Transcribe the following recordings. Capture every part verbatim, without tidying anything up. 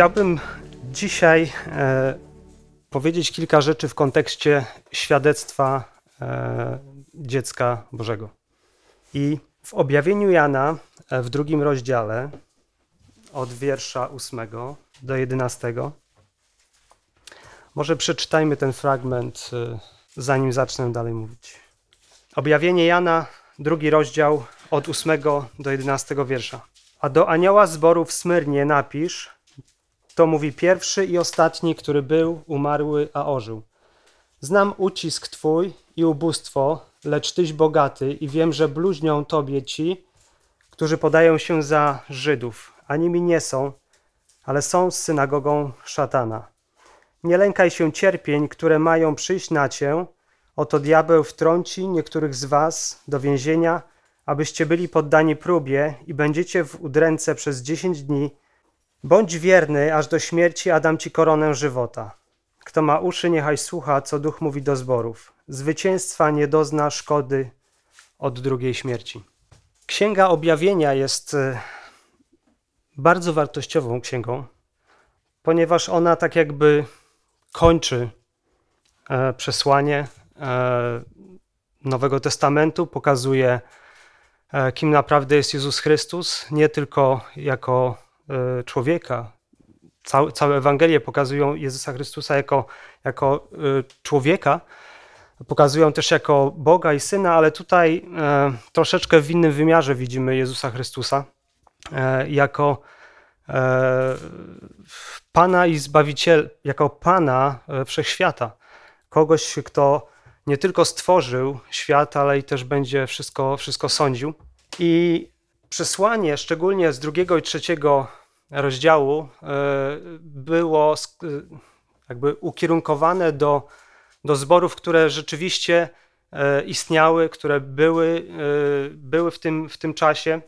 Chciałbym dzisiaj e, powiedzieć kilka rzeczy w kontekście świadectwa e, dziecka Bożego. I w objawieniu Jana e, w drugim rozdziale od wiersza ósmego do jedenastego może przeczytajmy ten fragment, e, zanim zacznę dalej mówić. Objawienie Jana, drugi rozdział od ósmego do jedenastego wiersza. A do anioła zboru w Smyrnie napisz, to mówi pierwszy i ostatni, który był, umarły, a ożył. Znam ucisk twój i ubóstwo, lecz tyś bogaty i wiem, że bluźnią tobie ci, którzy podają się za Żydów, a nimi nie są, ale są z synagogą szatana. Nie lękaj się cierpień, które mają przyjść na cię, oto diabeł wtrąci niektórych z was do więzienia, abyście byli poddani próbie i będziecie w udręce przez dziesięć dni. Bądź wierny aż do śmierci, a dam ci koronę żywota. Kto ma uszy, niechaj słucha, co Duch mówi do zborów. Zwycięstwa nie dozna szkody od drugiej śmierci. Księga Objawienia jest bardzo wartościową księgą, ponieważ ona tak jakby kończy przesłanie Nowego Testamentu, pokazuje, kim naprawdę jest Jezus Chrystus, nie tylko jako człowieka. Całe, całe Ewangelie pokazują Jezusa Chrystusa jako, jako człowieka, pokazują też jako Boga i Syna, ale tutaj e, troszeczkę w innym wymiarze widzimy Jezusa Chrystusa e, jako e, Pana i Zbawiciela, jako Pana Wszechświata. Kogoś, kto nie tylko stworzył świat, ale i też będzie wszystko, wszystko sądził. I przesłanie, szczególnie z drugiego i trzeciego rozdziału, było jakby ukierunkowane do, do zborów, które rzeczywiście istniały, które były, były w tym, w tym czasie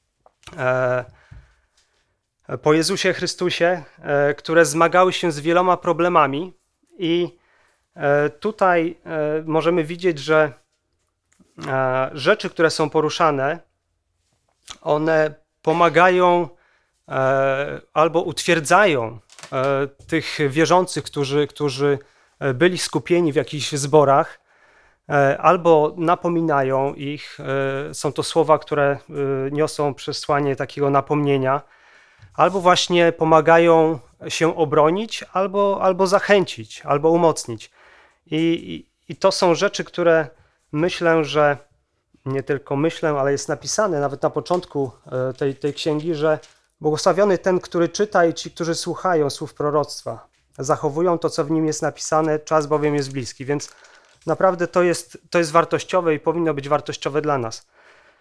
po Jezusie Chrystusie, które zmagały się z wieloma problemami. I tutaj możemy widzieć, że rzeczy, które są poruszane, one pomagają albo utwierdzają tych wierzących, którzy, którzy byli skupieni w jakichś zborach, albo napominają ich. Są to słowa, które niosą przesłanie takiego napomnienia, albo właśnie pomagają się obronić, albo, albo zachęcić, albo umocnić. I, i, I to są rzeczy, które myślę, że nie tylko myślę, ale jest napisane nawet na początku tej, tej księgi, że błogosławiony ten, który czyta i ci, którzy słuchają słów proroctwa, zachowują to, co w nim jest napisane, czas bowiem jest bliski. Więc naprawdę to jest, to jest wartościowe i powinno być wartościowe dla nas.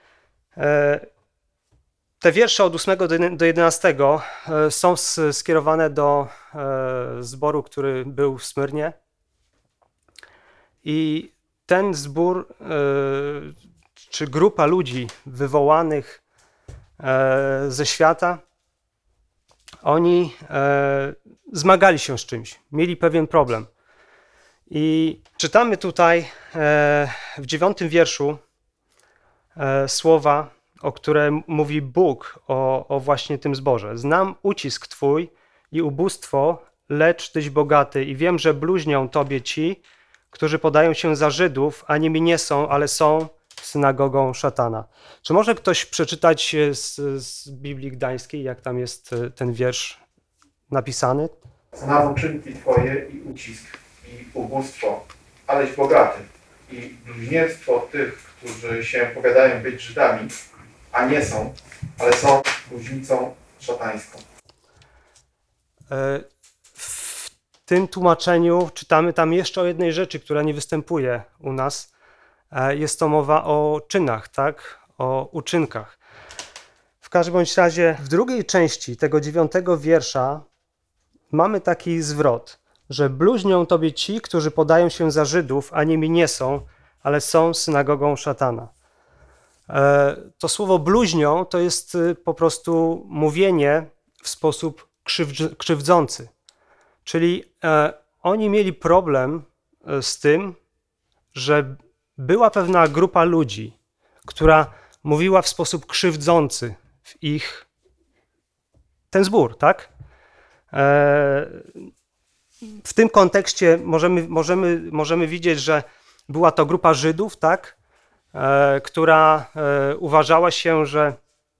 Te wiersze od ósmego do jedenastego są skierowane do zboru, który był w Smyrnie. I ten zbór, czy grupa ludzi wywołanych ze świata, oni zmagali się z czymś, mieli pewien problem. I czytamy tutaj w dziewiątym wierszu słowa, o które mówi Bóg o, o właśnie tym zborze. Znam ucisk twój i ubóstwo, lecz tyś bogaty i wiem, że bluźnią tobie ci, którzy podają się za Żydów, a nimi nie są, ale są synagogą szatana. Czy może ktoś przeczytać z, z Biblii Gdańskiej, jak tam jest ten wiersz napisany? Znam uczynki twoje i ucisk, i ubóstwo, aleś bogaty, i bluźnierstwo tych, którzy się powiadają być Żydami, a nie są, ale są bluźnicą szatańską. W tym tłumaczeniu czytamy tam jeszcze o jednej rzeczy, która nie występuje u nas. Jest to mowa o czynach, tak? O uczynkach. W każdym bądź razie w drugiej części tego dziewiątego wiersza mamy taki zwrot, że bluźnią tobie ci, którzy podają się za Żydów, a nimi nie są, ale są synagogą szatana. To słowo bluźnią to jest po prostu mówienie w sposób krzywdzący. Czyli oni mieli problem z tym, że była pewna grupa ludzi, która mówiła w sposób krzywdzący w ich ten zbór, tak? W tym kontekście możemy, możemy, możemy widzieć, że była to grupa Żydów, tak, która uważała się, że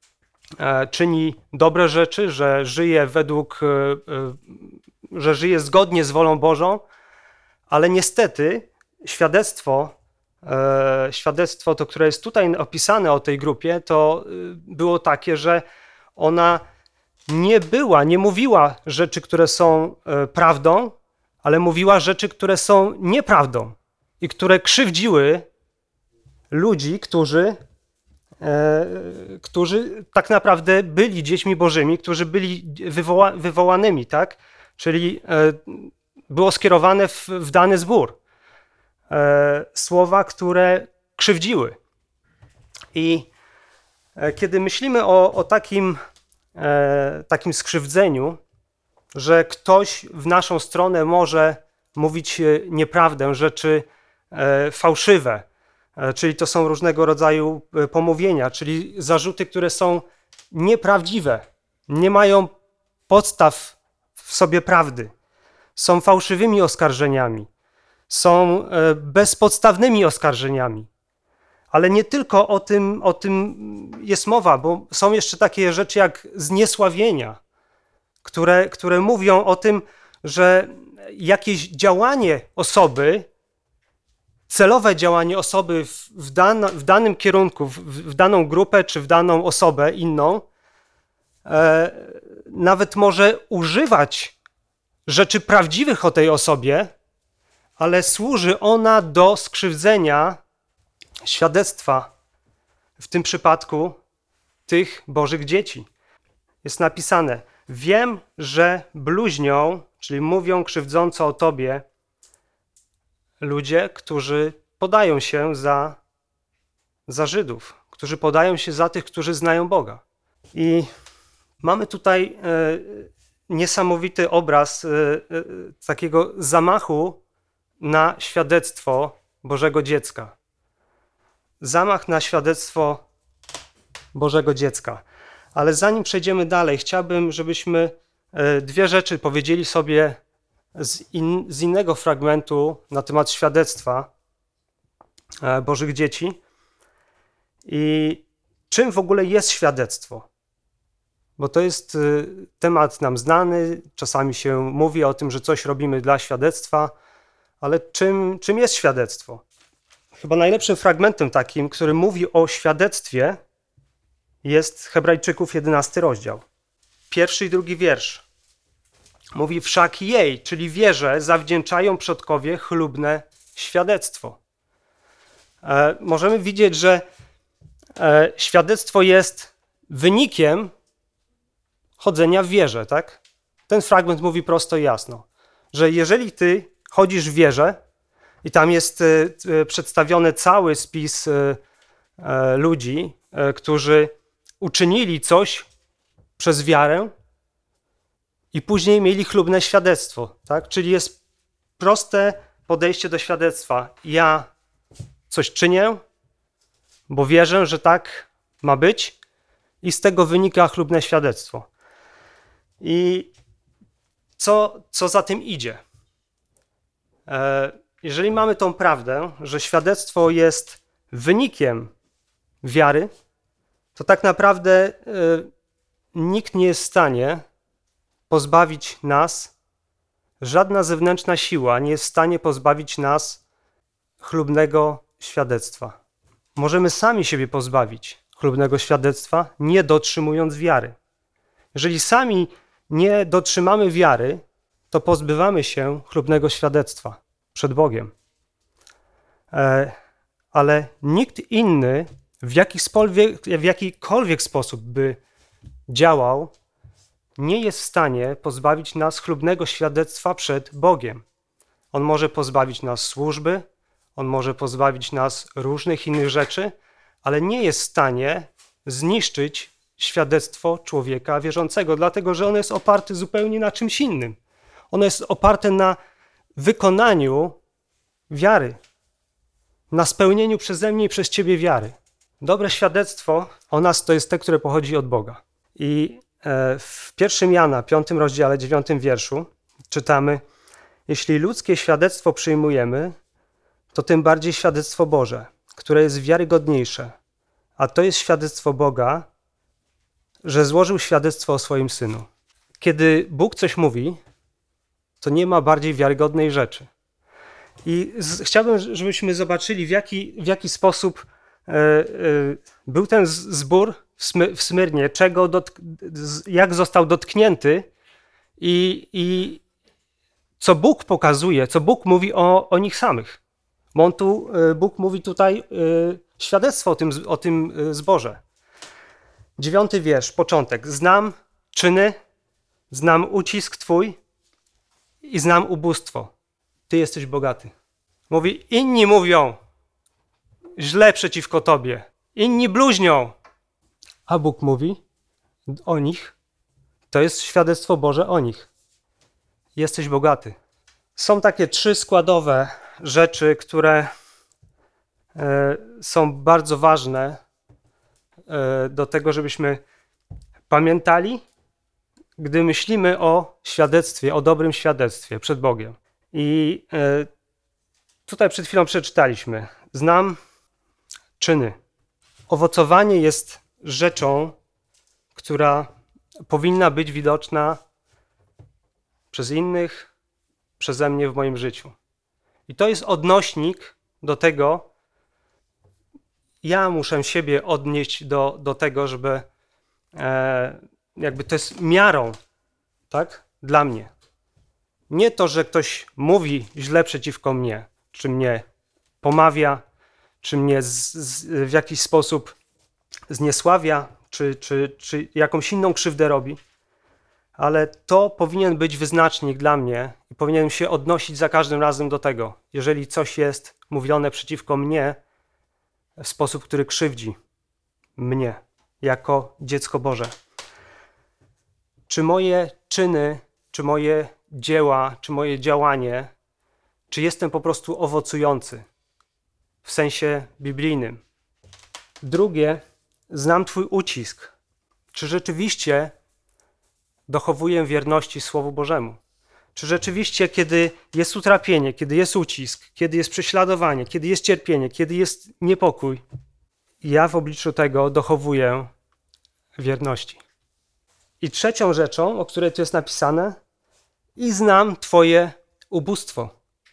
czyni dobre rzeczy, że żyje według, że żyje zgodnie z wolą Bożą, ale niestety świadectwo, świadectwo to, które jest tutaj opisane o tej grupie, to było takie, że ona nie była, nie mówiła rzeczy, które są prawdą, ale mówiła rzeczy, które są nieprawdą i które krzywdziły ludzi, którzy, e, którzy tak naprawdę byli dziećmi Bożymi, którzy byli wywoła, wywołanymi, tak? Czyli e, było skierowane w, w dany zbór. E, słowa, które krzywdziły. I e, kiedy myślimy o, o takim, e, takim skrzywdzeniu, że ktoś w naszą stronę może mówić nieprawdę, rzeczy e, fałszywe, e, czyli to są różnego rodzaju pomówienia, czyli zarzuty, które są nieprawdziwe, nie mają podstaw w sobie prawdy, są fałszywymi oskarżeniami, są e, bezpodstawnymi oskarżeniami. Ale nie tylko o tym, o tym jest mowa, bo są jeszcze takie rzeczy jak zniesławienia, Które, które mówią o tym, że jakieś działanie osoby, celowe działanie osoby w, w, dan, w danym kierunku, w, w daną grupę czy w daną osobę inną, e, nawet może używać rzeczy prawdziwych o tej osobie, ale służy ona do skrzywdzenia świadectwa, w tym przypadku tych Bożych dzieci. Jest napisane: wiem, że bluźnią, czyli mówią krzywdząco o tobie ludzie, którzy podają się za, za Żydów, którzy podają się za tych, którzy znają Boga. I mamy tutaj e, niesamowity obraz e, e, takiego zamachu na świadectwo Bożego dziecka. Zamach na świadectwo Bożego dziecka. Ale zanim przejdziemy dalej, chciałbym, żebyśmy dwie rzeczy powiedzieli sobie z, in, z innego fragmentu na temat świadectwa Bożych dzieci i czym w ogóle jest świadectwo. Bo to jest temat nam znany, czasami się mówi o tym, że coś robimy dla świadectwa, ale czym, czym jest świadectwo? Chyba najlepszym fragmentem takim, który mówi o świadectwie, jest Hebrajczyków jedenasty rozdział. Pierwszy i drugi wiersz. Mówi: wszak jej, czyli wierze, zawdzięczają przodkowie chlubne świadectwo. E, możemy widzieć, że e, świadectwo jest wynikiem chodzenia w wierze, tak? Ten fragment mówi prosto i jasno, że jeżeli ty chodzisz w wierze i tam jest e, przedstawiony cały spis e, e, ludzi, e, którzy uczynili coś przez wiarę i później mieli chlubne świadectwo, tak? Czyli jest proste podejście do świadectwa. Ja coś czynię, bo wierzę, że tak ma być i z tego wynika chlubne świadectwo. I co, co za tym idzie? Jeżeli mamy tą prawdę, że świadectwo jest wynikiem wiary, to tak naprawdę y, nikt nie jest w stanie pozbawić nas, żadna zewnętrzna siła nie jest w stanie pozbawić nas chlubnego świadectwa. Możemy sami siebie pozbawić chlubnego świadectwa, nie dotrzymując wiary. Jeżeli sami nie dotrzymamy wiary, to pozbywamy się chlubnego świadectwa przed Bogiem. E, ale nikt inny w jakikolwiek, w jakikolwiek sposób by działał, nie jest w stanie pozbawić nas chlubnego świadectwa przed Bogiem. On może pozbawić nas służby, on może pozbawić nas różnych innych rzeczy, ale nie jest w stanie zniszczyć świadectwo człowieka wierzącego, dlatego że ono jest oparte zupełnie na czymś innym. Ono jest oparte na wykonaniu wiary, na spełnieniu przeze mnie i przez ciebie wiary. Dobre świadectwo o nas to jest te, które pochodzi od Boga. I e, w pierwszym Jana, piątym rozdziale, dziewiątym wierszu czytamy: jeśli ludzkie świadectwo przyjmujemy, to tym bardziej świadectwo Boże, które jest wiarygodniejsze, a to jest świadectwo Boga, że złożył świadectwo o swoim Synu. Kiedy Bóg coś mówi, to nie ma bardziej wiarygodnej rzeczy. I z, chciałbym, żebyśmy zobaczyli, w jaki, w jaki sposób e, e, był ten zbór w, Smy, w Smyrnie, czego dotk, jak został dotknięty i, i co Bóg pokazuje, co Bóg mówi o, o nich samych. Bo on tu, Bóg mówi tutaj y, świadectwo o tym, o tym zborze. Dziewiąty wiersz, początek. Znam czyny, znam ucisk Twój i znam ubóstwo. Ty jesteś bogaty. Mówi, inni mówią źle przeciwko Tobie. Inni bluźnią. A Bóg mówi o nich. To jest świadectwo Boże o nich. Jesteś bogaty. Są takie trzy składowe rzeczy, które e, są bardzo ważne e, do tego, żebyśmy pamiętali, gdy myślimy o świadectwie, o dobrym świadectwie przed Bogiem. I e, tutaj przed chwilą przeczytaliśmy. Znam czyny. Owocowanie jest rzeczą, która powinna być widoczna przez innych, przeze mnie w moim życiu. I to jest odnośnik do tego, ja muszę siebie odnieść do, do tego, żeby e, jakby to jest miarą, tak, dla mnie. Nie to, że ktoś mówi źle przeciwko mnie, czy mnie pomawia, czy mnie z, z, w jakiś sposób zniesławia, czy, czy, czy jakąś inną krzywdę robi, ale to powinien być wyznacznik dla mnie i powinienem się odnosić za każdym razem do tego, jeżeli coś jest mówione przeciwko mnie w sposób, który krzywdzi mnie jako dziecko Boże. Czy moje czyny, czy moje dzieła, czy moje działanie, czy jestem po prostu owocujący w sensie biblijnym? Drugie, znam Twój ucisk. Czy rzeczywiście dochowuję wierności Słowu Bożemu? Czy rzeczywiście, kiedy jest utrapienie, kiedy jest ucisk, kiedy jest prześladowanie, kiedy jest cierpienie, kiedy jest niepokój, ja w obliczu tego dochowuję wierności? I trzecią rzeczą, o której tu jest napisane, i znam Twoje ubóstwo.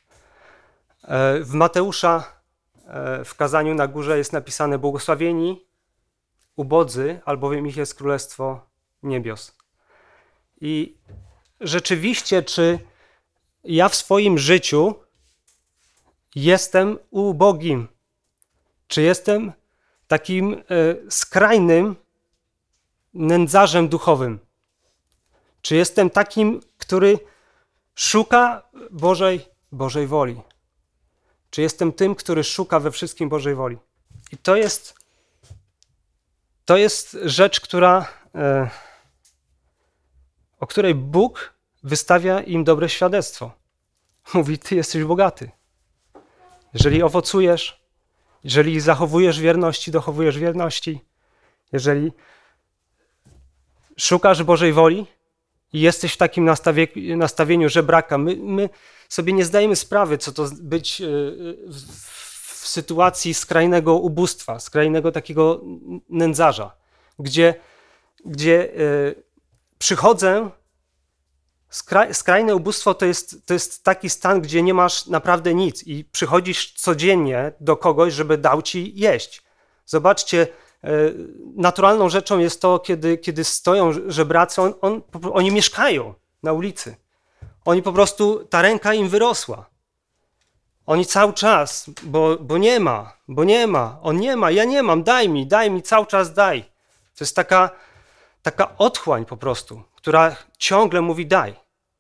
W Mateusza w kazaniu na górze jest napisane: błogosławieni ubodzy, albowiem ich jest Królestwo Niebios. I rzeczywiście, czy ja w swoim życiu jestem ubogim? Czy jestem takim e, skrajnym nędzarzem duchowym? Czy jestem takim, który szuka Bożej, Bożej woli? Czy jestem tym, który szuka we wszystkim Bożej woli? I to jest, to jest rzecz, która... E, o której Bóg wystawia im dobre świadectwo. Mówi, ty jesteś bogaty. Jeżeli owocujesz, jeżeli zachowujesz wierności, dochowujesz wierności, jeżeli szukasz Bożej woli i jesteś w takim nastawie, nastawieniu żebraka, my, my sobie nie zdajemy sprawy, co to być w, w sytuacji skrajnego ubóstwa, skrajnego takiego nędzarza, gdzie, gdzie przychodzę, skraj, skrajne ubóstwo to jest, to jest taki stan, gdzie nie masz naprawdę nic i przychodzisz codziennie do kogoś, żeby dał ci jeść. Zobaczcie, naturalną rzeczą jest to, kiedy, kiedy stoją żebracy, on, on, oni mieszkają na ulicy. Oni po prostu, ta ręka im wyrosła. Oni cały czas, bo, bo nie ma, bo nie ma, on nie ma, ja nie mam, daj mi, daj mi, cały czas daj. To jest taka, taka otchłań po prostu, która ciągle mówi daj.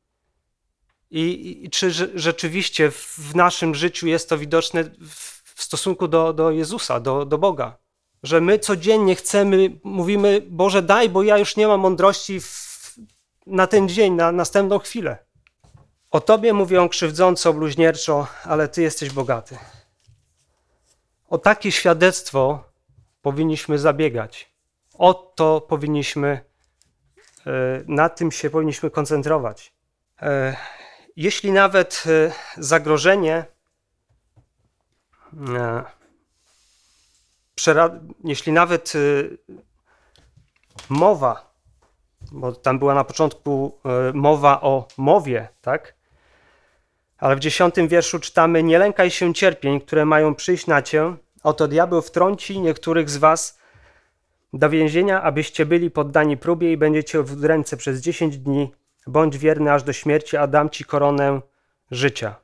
I, i czy rzeczywiście w naszym życiu jest to widoczne w stosunku do, do Jezusa, do, do Boga? Że my codziennie chcemy, mówimy, Boże daj, bo ja już nie mam mądrości w, na ten dzień, na następną chwilę. O Tobie mówią krzywdząco, bluźnierczo, ale Ty jesteś bogaty. O takie świadectwo powinniśmy zabiegać. O to powinniśmy na tym się powinniśmy koncentrować. Jeśli nawet zagrożenie, jeśli nawet mowa, bo tam była na początku mowa o mowie, tak? Ale w dziesiątym wierszu czytamy: nie lękaj się cierpień, które mają przyjść na cię, oto diabeł wtrąci niektórych z was do więzienia, abyście byli poddani próbie i będziecie w ręce przez dziesięć dni. Bądź wierny aż do śmierci, a dam ci koronę życia.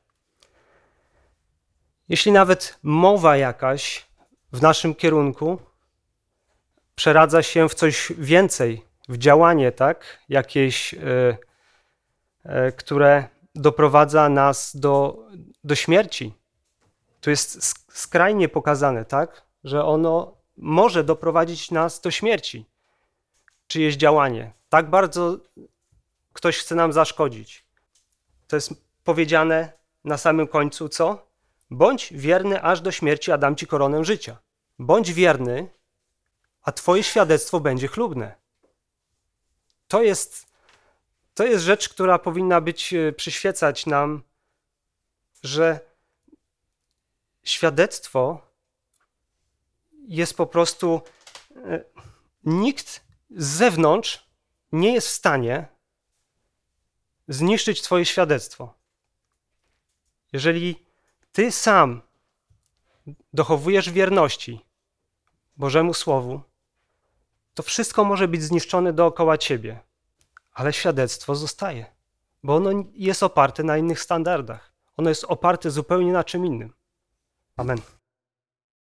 Jeśli nawet mowa jakaś w naszym kierunku przeradza się w coś więcej, w działanie, tak, jakieś, yy, yy, które doprowadza nas do, do śmierci. Tu jest skrajnie pokazane, tak, że ono może doprowadzić nas do śmierci. Czyjeś działanie. Tak bardzo ktoś chce nam zaszkodzić. To jest powiedziane na samym końcu, co? Bądź wierny aż do śmierci, a dam ci koronę życia. Bądź wierny, a twoje świadectwo będzie chlubne. To jest, to jest rzecz, która powinna być, przyświecać nam, że świadectwo jest po prostu, nikt z zewnątrz nie jest w stanie zniszczyć twoje świadectwo. Jeżeli ty sam dochowujesz wierności Bożemu Słowu, to wszystko może być zniszczone dookoła ciebie, ale świadectwo zostaje, bo ono jest oparte na innych standardach. Ono jest oparte zupełnie na czym innym. Amen.